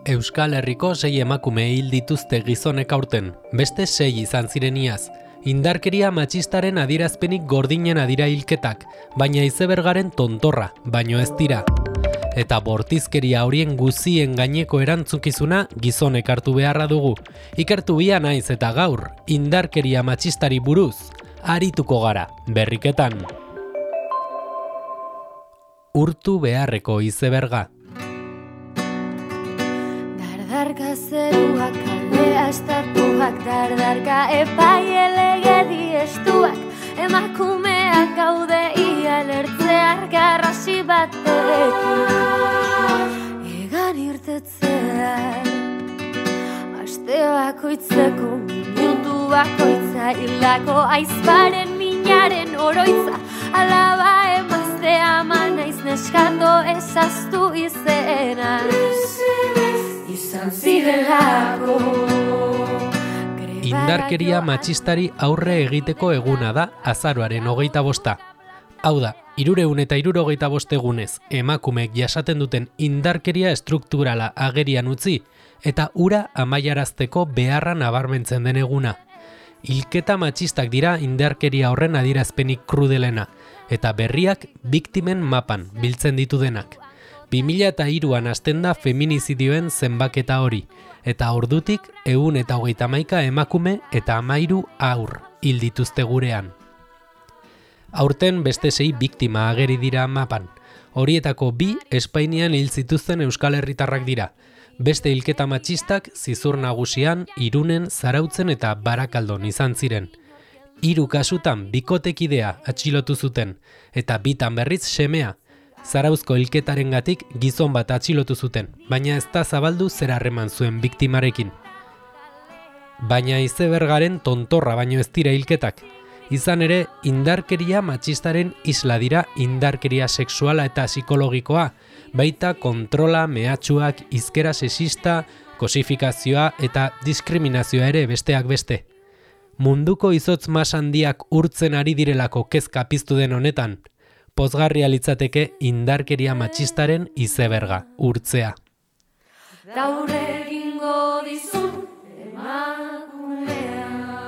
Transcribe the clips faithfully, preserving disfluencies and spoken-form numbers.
Euskal Herriko sei emakume hil dituzte gizonek aurten, beste sei izan ziren iaz. Indarkeria matxistaren adierazpenik gordinen adira hilketak, baina izebergaren tontorra, baino ez dira. Eta bortizkeria horien guzien gaineko erantzukizuna gizonek hartu beharra dugu. Ikertu bia naiz eta gaur, indarkeria matxistari buruz, arituko gara, berriketan. Urtu beharreko izeberga. Dardarka zeruak, aldea estatuak, dardarka epaile legedi estuak, emakumeak gaude ia lertzear garrasi batekin. Egan irtetzean, aste bakoitzeko, minutu bakoitza, hildako aizparen minaren oroitza, alaba emazte ama naiz neskato ezaztu izenan. Izan zirelako. Indarkeria matxistari aurre egiteko eguna da azaroaren hogeita bosta. Hau da, hirureun eta hirurogeita bost egunez emakumeek jasaten duten indarkeria estrukturala agerian utzi eta ura amaiarazteko beharra nabarmentzen den eguna. Hilketa matxistak dira indarkeria horren adierazpenik krudelena eta berriak biktimen mapan biltzen ditu denak. bi mila hiruan hasten da feminizidioen zenbaketa hori, eta ordutik ehun eta hogeita hamaika emakume eta hamairu haur hil dituzte gurean. Aurten beste sei biktima ageri dira mapan. Horietako bi Espainian hil zituzten euskal herritarrak dira. Beste hilketa matxistak Zizur Nagusian, Irunen, Zarautzen eta Barakaldon izan ziren. Hiru kasutan bikotekidea atxilotu zuten, eta bitan berriz semea. Zarauzko hilketarengatik gizon bat atxilotu zuten, baina ez da zabaldu zer harreman zuen biktimarekin. Baina izebergaren tontorra baino ez dira hilketak. Izan ere, indarkeria matxistaren isla dira indarkeria sexuala eta psikologikoa, baita kontrola, mehatxuak, hizkera sexista, kosifikazioa eta diskriminazioa ere besteak beste. Munduko izotz mas handiak urtzen ari direlako kezka piztu den honetan, pozgarria litzateke indarkeria matxistaren izeberga, urtzea. Gaur egingo dizun emakumea.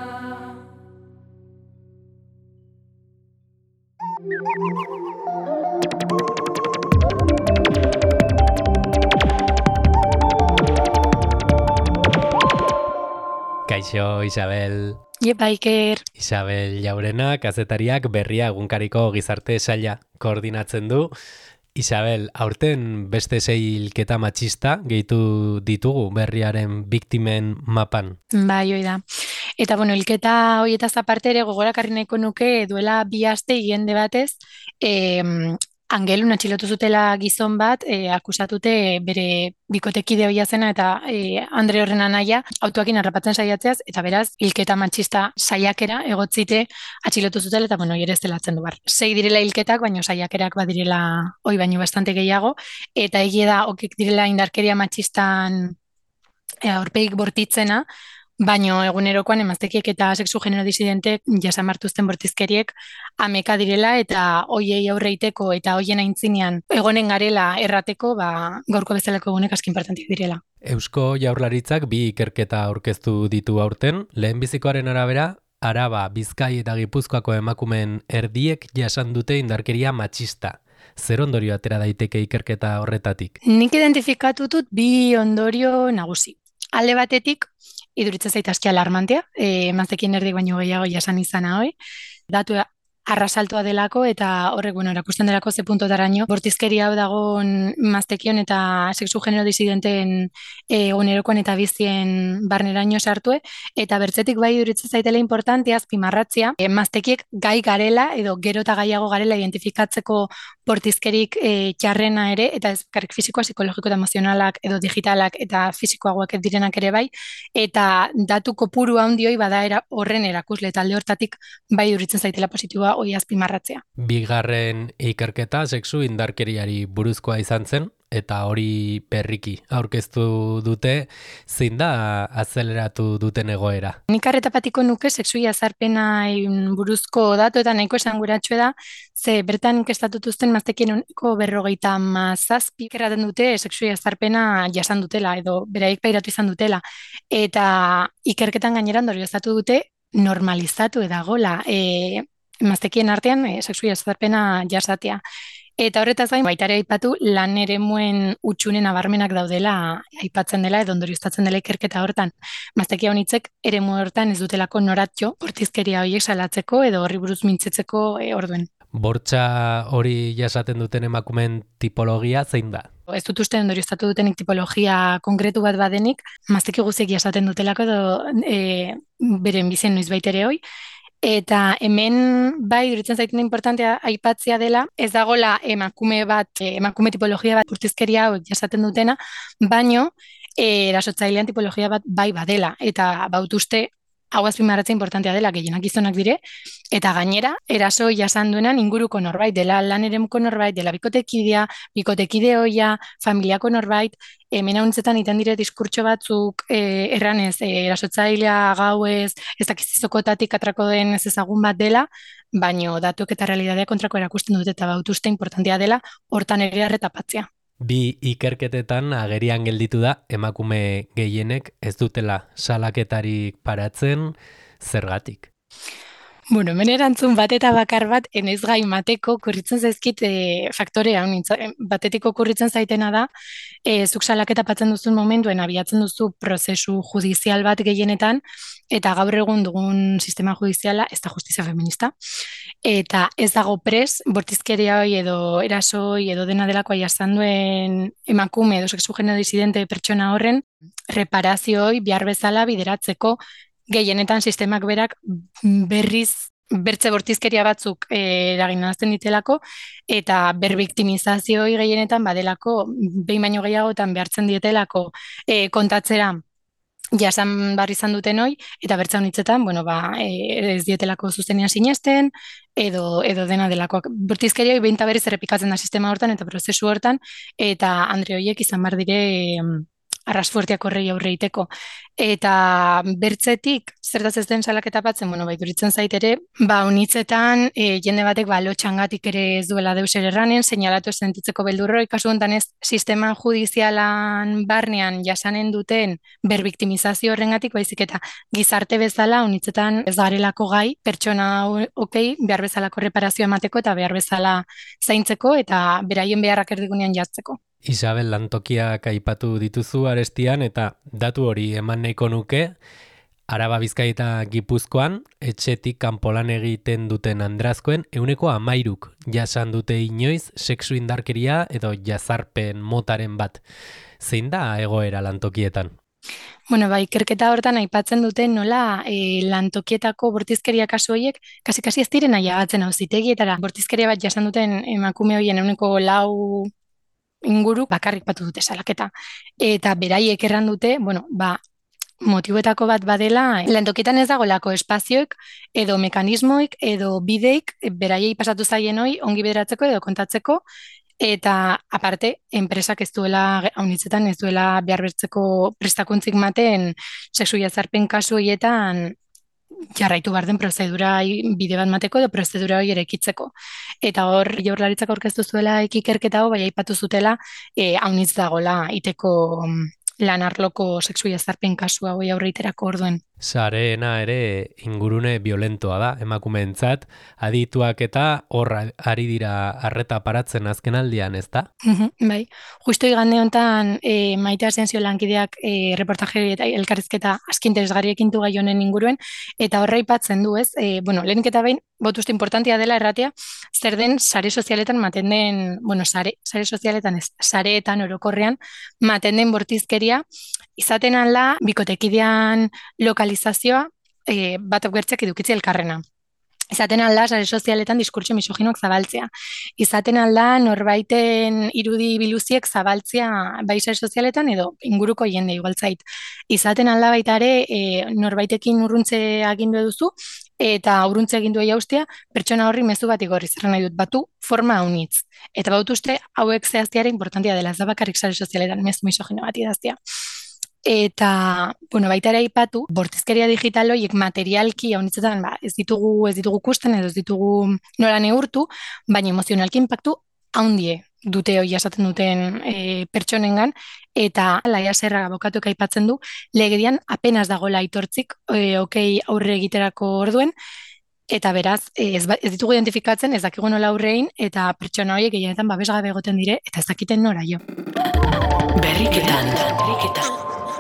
Kaixo, Isabel. Iepa, Iker. Isabel Jaurena, kazetariak berria egunkariko gizarte saila koordinatzen du. Isabel, aurten beste sei hilketa matxista gehitu ditugu berriaren biktimen mapan. Bai, hoi da. Eta, bueno, hilketa horietaz aparte ere gogorakarri nahiko nuke duela bi aste jende batez, eh, Angelun atxilotu zutela gizon bat, e, akusatute bere bikotekide hoia zena eta e, Andre horren anaia autoakin harrapatzen saiatzeaz, eta beraz, hilketa matxista saiakera egotzite atxilotu zutela, eta bueno, ere ez delatzen du bar. Sei direla hilketak, baino saiakerak badirela hoi baino bastante gehiago, eta egia da, okik direla indarkeria matxistan e, aurpegik bortitzena, baino egunerokoan emaztekiek eta sexu genero disidentek jasan martuzten bortizkeriek ameka direla eta hoiei aurreiteko eta hoien aintzinean egonen garela errateko, ba, gaurko bezalako egunek aski importantik direla. Eusko Jaurlaritzak bi ikerketa aurkeztu ditu aurten, lehenbizikoaren arabera, Araba, Bizkai eta Gipuzkoako emakumeen erdiek jasan dute indarkeria matxista. Zer ondorio atera daiteke ikerketa horretatik? Nik identifikatu dut bi ondorio nagusi. Alde batetik, iduritzen zait aski alarmantea, e, emaztekin erdik baino gehiago jasan izana hoi. Datu arrasaltoa delako eta horrek, bueno, erakusten delako ze puntotaraino bortizkeria hau dagoen emaztekion eta sexu genero disidenteen egunerokoan eta bizien barneraino sartue, eta bertzetik bai iduritzen zaitela importantea azpimarratzea, emaztekiek gai garela edo gero eta gaiago garela identifikatzeko bortizkerik e, txarrena ere, eta ez karrik fisikoa, psikologiko eta emozionalak edo digitalak eta fisikoagoak ez direnak ere bai, eta datu kopuru handioi bada era, horren erakusle talde hortatik bai iduritzen zaitela positiboa hoi azpimarratzea. Bigarren ikerketa sexu indarkeriari buruzkoa izan zen, eta hori berriki aurkeztu dute, zein da azeleratu duten egoera? Nik arretapatiko nuke sexu jazarpena buruzko datu eta nahiko esanguratxue da, ze bertan inkestatutuzten maztekien uniko berrogeita mazazpi erraten dute sexu jazarpena jasan dutela, edo beraik pairatu izan dutela. Eta ikerketan gaineran dorioztatu dute normalizatu edagola e, maztekien artean e, sexu jazarpena jasatea. Eta horretaz gain, baita ere aipatu lan eremuen utxunen abarmenak daudela aipatzen dela edo ondorioztatzen dela ikerketa hortan. Maztekia honitzek eremu hortan ez dutelako noratxo bortizkeria horiek salatzeko edo horri buruz mintzetzeko e, orduen. Bortxa hori jasaten duten emakumen tipologia zein da? Ez dut uste ondorioztatu dutenik tipologia konkretu bat badenik, mazteki guziek jasaten dutelako edo e, beren bizen noiz baitere hoi. Eta hemen bai duritzen zaiten importantea aipatzea dela, ez dagola emakume bat, emakume tipologia bat bortizkeria hau jasaten dutena, baino e, erasotzailean tipologia bat bai badela. Eta bautuzte hau azpimarratzea importantea dela, gehienak gizonak dire, eta gainera eraso jasan duenan inguruko norbait, dela lan eremuko norbait, dela bikotekidea, bikotekide hoia, familiako norbait, hemen haunitzetan iten dire diskurtso batzuk e, erranez, e, erasotzailea gauez, ez dakizizokotatik atrako den ez ezagun bat dela, baino datuek eta realitatea kontrako erakusten dute eta bautuzte importantea dela, hortan ere arretapatzea. Bi ikerketetan agerian gelditu da emakume gehienek ez dutela salaketarik paratzen, zergatik? Bueno, hemen erantzun bat eta bakar bat enez gai mateko kurritzen zaizkit e, faktore hau nintzen. Batetiko kurritzen zaitena da, e, zuk salaketa patzen duzun momentuen abiatzen duzu prozesu judizial bat gehienetan, eta gaur egun dugun sistema judiziala ez da justizia feminista. Eta ez dago pres, bortizkeria hoi edo erasoi edo dena delakoa jasan duen emakume edo sexu genero disidente pertsona horren reparazioi bihar bezala bideratzeko gehienetan sistemak berak berriz bertze bortizkeria batzuk e, eraginazten ditelako eta berbiktimizazioi gehienetan badelako behin baino gehiagotan behartzen dietelako e, kontatzera jasan barri izan duten hoi, eta bertza honitzetan, bueno, ba, e, ez dietelako zuzenean sinesten, edo, edo dena delakoak. Bortizkeria behin eta berriz errepikatzen da sistema hortan eta prozesu hortan, eta Andre hoiek izan bar dire arrasfuertiak horrei aurre iteko. Eta bertzetik, zertaz ez den salaketa batzen, bueno, baituritzen zait ere, ba, unitzetan, e, jende batek, ba, lotxangatik ere ez duela deus ere erranen, seinalatu ez sentitzeko beldurro, kasu honetan ez, sistema judizialan barnean jasanen duten berbiktimizazio horrengatik, baizik eta gizarte bezala, unitzetan ez garelako gai, pertsona okei, behar bezalako reparazioa emateko eta behar bezala zaintzeko eta beraien beharrak erdigunean jartzeko. Isabel, lantokiak aipatu dituzu arestian eta datu hori eman nahiko nuke, Araba, Bizkaia eta Gipuzkoan etxetik kanpolan egiten duten andrazkoen ehuneko hamairuk jasan dute inoiz sexu indarkeria edo jazarpen motaren bat. Zein da egoera lantokietan? Bueno, ba, ikerketa hortan aipatzen dute nola e, lantokietako bortizkeria kasu horiek kasi-kasi ez diren aiagatzen auzitegietara. Bortizkeria bat jasan duten emakume horien ehuneko lau inguru bakarrik batu dute salaketa. Eta beraiek erran dute, bueno, ba, motibuetako bat badela, lantokietan ez dagolako espazioek edo mekanismoik edo bideik beraiei pasatu zaien hoi ongi bederatzeko edo kontatzeko, eta aparte, enpresak ez duela, haunitzetan ez duela behar bertzeko prestakuntzik maten sexu jazarpen kasu horietan jarraitu behar den prozedura bide bat mateko edo prozedura hori erekitzeko. Eta hor, Jaurlaritzak aurkeztu zuela ikerketa hau, bai aipatu zutela, e, haunitz dagola iteko lan arloko sexu jazarpen kasu hau aurreiterako orduen. Sareena ere ingurune violentoa da emakumeentzat, adituak eta hor ari dira arreta paratzen azken aldian, ez da? Bai, justo igande honetan e, Maite Asensio lankideak e, reportaje eta elkarrizketa aski interesgarri ekintu gai honen inguruen, eta horra aipatzen du, ez? E, bueno, lehenik eta behin, botuste importantia dela erratea, zer den sare sozialetan maten den, bueno, sare, sare sozialetan ez, sareetan orokorrean maten den bortizkeria, izaten ala, bikotekidean lokalizazioa e, bat gertziak edukitzi elkarrena. Izaten alda, sare sozialetan diskurtso misoginoak zabaltzea. Izaten alda, norbaiten irudi biluziek zabaltzea bai sare sozialetan edo inguruko jende igualtzait. Izaten alda baita ere, e, norbaitekin urruntze agindu duzu, eta aurruntze egin du jaustea, pertsona horri mezu bat igorri, zer nahi dut batu, forma haunitz. Eta baut uste, hauek zehaztiara importantia dela, ez da bakarrik sare sozialetan mezu misogino bat idaztea. Eta, bueno, baita ere aipatu, bortizkeria digital horiek materialki haunitzetan, ba, ez ditugu, ez ditugu kusten, edo ez ditugu nola neurtu, baina emozionalki impactu haundie dute hori jasaten duten e, pertsonengan, eta Laia Serra abokatuek aipatzen du, legedian apenas dagoela aitortzik, e, okei aurre egiterako orduen, eta beraz, ez, ez ditugu identifikatzen, ez dakigu nola aurrein, eta pertsona horiek gehienetan babesgabe egoten dire, eta ez dakiten nora jo. Berriketan, berriketan.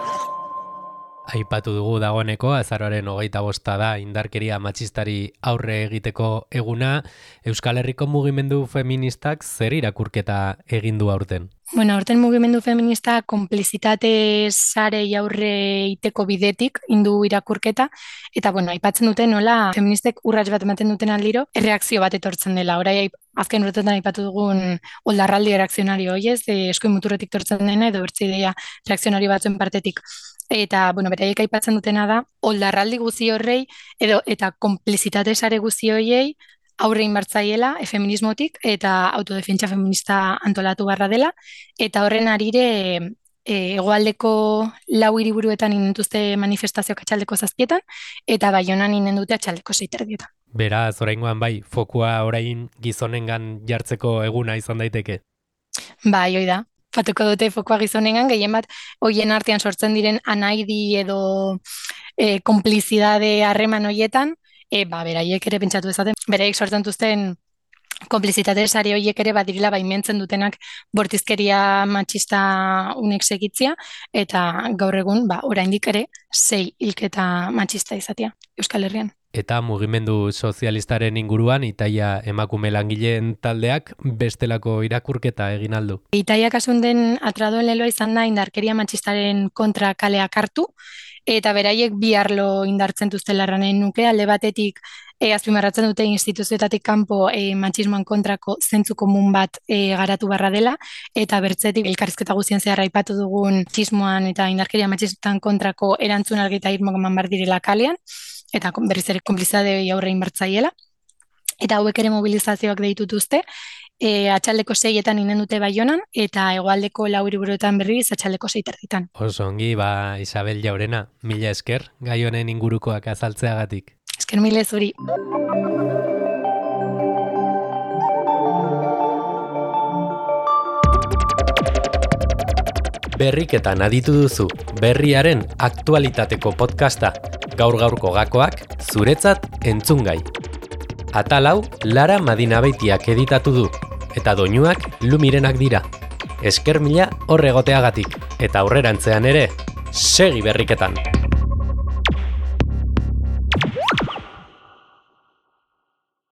Aipatu dugu dagoeneko, azaroaren hogeita bosta da indarkeria matxistari aurre egiteko eguna. Euskal Herriko mugimendu feministak zer irakurketa egin du aurten? Bueno, aurten mugimendu feminista konplizitate sarei aurre iteko bidetik indu irakurketa, eta bueno, aipatzen dute nola feministek urrats bat ematen duten aldiro, erreakzio bat etortzen dela. Orai azken urtetan aipatu dugun oldarraldi erreakzionario hoiez, eskuin muturretik tortzen dena edo bertze ideia reakzionario batzuen partetik. Eta, bueno, beraiek aipatzen dutena da, oldarraldi guzi horrei edo eta konplizitate sare guzi horiei aurre inbartzaiela e, feminismotik eta autodefentsa feminista antolatu barra dela, eta horren arire e, hegoaldeko lau hiriburuetan inentuzte manifestazioak atxaldeko zazpietan, eta Baionan inendute atxaldeko seiterdietan. Beraz, oraingoan bai, fokua orain gizonengan jartzeko eguna izan daiteke? Bai, hoi da. Fatuko dute fokoa gizonengan, gehien bat hoien artean sortzen diren anaidi edo e, konplizidade harreman hoietan, e, ba, beraiek ere pentsatu ezaten, beraiek sortzen duzten konplizitate sare horiek ere badirila baimentzen dutenak bortizkeria matxista unek segitzia, eta gaur egun, ba, oraindik ere, sei hilketa matxista izatea Euskal Herrian. Eta mugimendu sozialistaren inguruan Itaia emakume langileen taldeak bestelako irakurketa egin aldu. Itaia kasunden atradoen leloa izan da indarkeria matxistaren kontra kaleak hartu, eta beraiek bi arlo indartzen duztela erranen nuke, alde batetik e, azpimarratzen dute instituzioetatik kanpo e, matxismoan kontrako zentzu komun bat e, garatu barra dela, eta bertzetik elkarrizketa guztien zehar aipatu dugun matxismoan eta indarkeria matxistan kontrako erantzun argi eta irmoak eman behar direla kalean, eta berriz ere konplizadei aurre inbartzaiela. Eta hauek ere mobilizazioak deitutuzte, e, atxaldeko seietan inen dute Baionan, eta hegoaldeko lau hiriburuetan berriz atxaldeko seiterditan. Oso ongi, ba, Isabel Jaurena, mila esker, gai honen ingurukoak azaltzeagatik. Esker mile zuri. Berriketan aditu duzu, berriaren aktualitateko podcasta, gaur-gaurko gakoak, zuretzat entzungai. Atal hau, Lara Madinabeitiak editatu du, eta doinuak Lumirenak dira. Esker mila hor egoteagatik, eta aurrerantzean ere, segi berriketan!